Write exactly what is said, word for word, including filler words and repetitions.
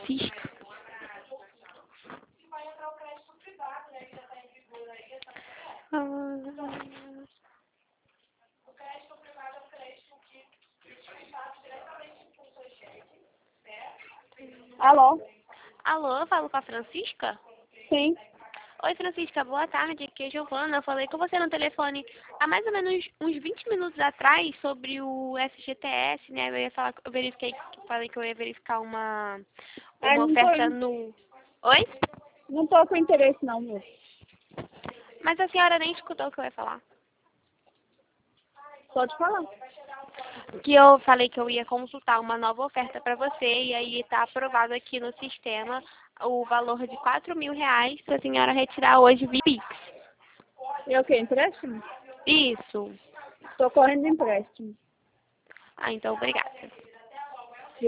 Francisca. Ah, Alô? alô, eu falo com a Francisca? Sim. Oi, Francisca, boa tarde. Aqui é Giovana. Eu falei com você no telefone há mais ou menos uns vinte minutos atrás sobre o F G T S, né? Eu ia falar, eu verifiquei, falei que eu ia verificar uma, Ah, uma não tô, oferta no... Oi? não tô com interesse não, moço. Mas a senhora nem escutou o que eu ia falar. Pode falar. Que eu falei que eu ia consultar uma nova oferta para você e aí está aprovado aqui no sistema o valor de quatro mil reais para a senhora retirar hoje via Pix. E o quê? Empréstimo? Isso. Tô correndo de empréstimo. Ah, então obrigada.